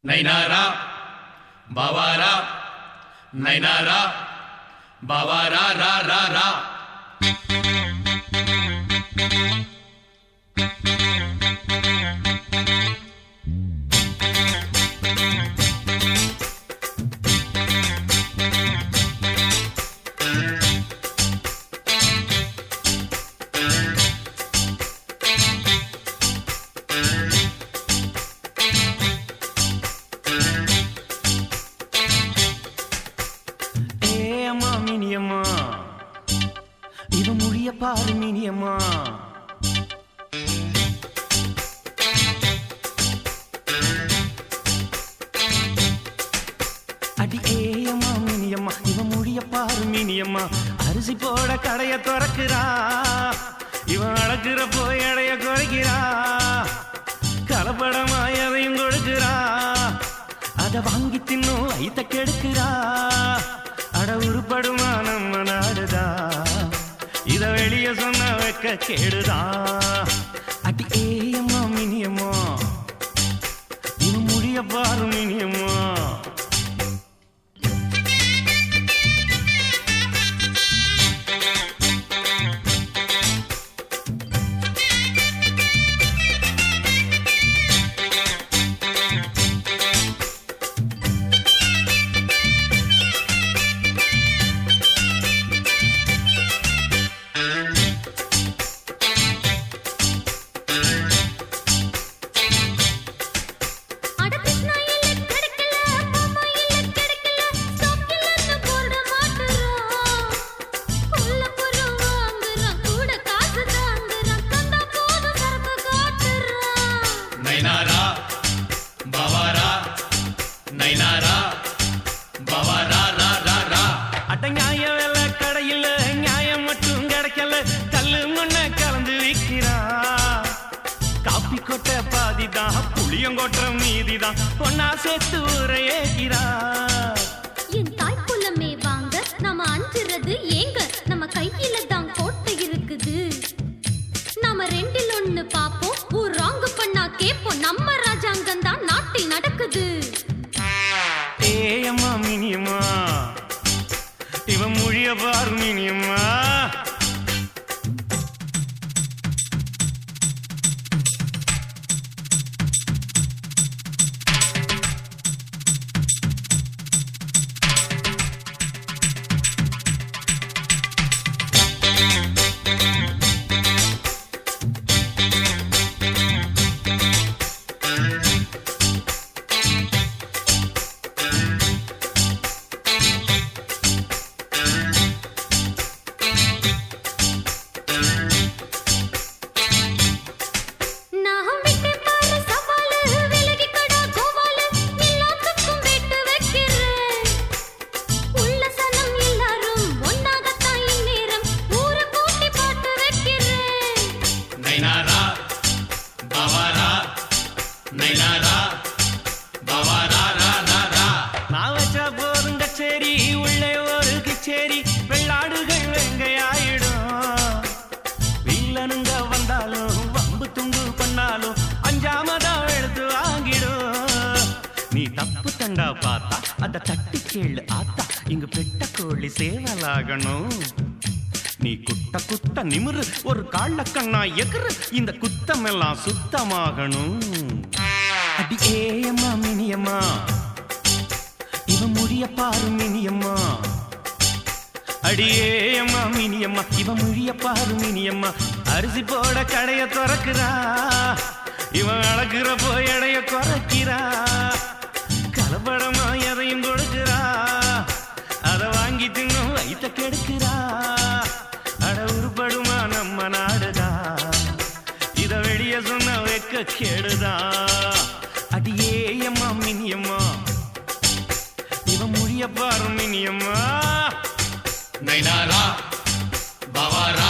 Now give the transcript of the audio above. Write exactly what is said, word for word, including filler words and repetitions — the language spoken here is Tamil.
நைனாரா பவாரா நைனாரா பவாரா ரா ரா ரா இவன் மொழிய பாரு மினியம்மா அடி ஏயம்மா மினியம்மா இவன் மொழிய பாரு மினியம்மா அரிசி போட கடைய திறக்கிறா இவன் அடக்குற போய் அடைய குறைக்கிறா கலப்படமா எதையும் கொடுக்கிறா அத வாங்கி தின்னும் ஐத்த கெடுக்கிறா அட உருப்படுமா நம்ம நாடுதா இத வெளிய சொன்ன வைக்க கேடுதா அடி ஏயம்மா மினியம்மா இவன் முடிய பாரு மினியம்மா நைனாரா பவாரா நைனாரா பவாரா ரா ரா ரா அட நியாய வேலை கடையில் நியாயம் மட்டும் கிடைக்கல கல்லு மண்ண கலந்து விற்கிறா காப்பி கொட்டை பாதிதான் புளியங்கொட்டை மீதிதான் பொன்னா சேர்த்து உரையேகிறா என் தாய்க்குலமே வாங்க நாம அஞ்சுறது ஏங்க நம்ம கையில தான் கோட்டை இருக்குது நாம ரெண்டில் ஒண்ணு பாப்போம் ஊர் ராங்கு பண்ணா கேப்போம் நம்ம ராஜாங்கம் தான் நாட்டில் நடக்குது ஏயம்மா மினியம்மா இவன் மொழிய பாரு மினியம்மா நைனாரா பவாரா நைனாரா பவாரா ரா ரா ரா நான் வச்சா போதும் கச்சேரி உள்ளே ஒரு கிச்சேரி வெள்ளாடுகள் வெங்கையாயிடும் வில்லனுங்க வந்தாலும் வம்பு துண்டு பண்ணாலும் அஞ்சாமதான் எடுத்து வாங்கிடும் நீ தப்பு தண்டா பார்த்தா அத தட்டி கேளு ஆத்தா இங்கு பெட்ட கோழி சேவலாகணும் நீ குட்ட குத்த நிமிரு ஒரு காళ్ళ கண்ணா எகுரு இந்த குத்தம் எல்லாம் சுத்தமாகணும் அடி ஏயம்மா மினியம்மா இவன் மொழிய பாரு மினியம்மா அடி ஏயம்மா மினியம்மா இவன் மொழிய பாரு மினியம்மா அரிசி போட கடைய திறக்கிறா இவன் அழகுற போய் அடைய குறைக்கிறா கலப்படமா எதையும் கொடுக்கிறா அத வாங்கி தின்னும் வைத்த கெடுக்கிறா அட உருப்படுமா நம்ம நாடுதா இத வெளிய சொன்ன வைக்க கேடுதா அடி ஏயம்மா மினியம்மா இவன் மொழிய பாரு மினியம்மா நைனாரா பவாரா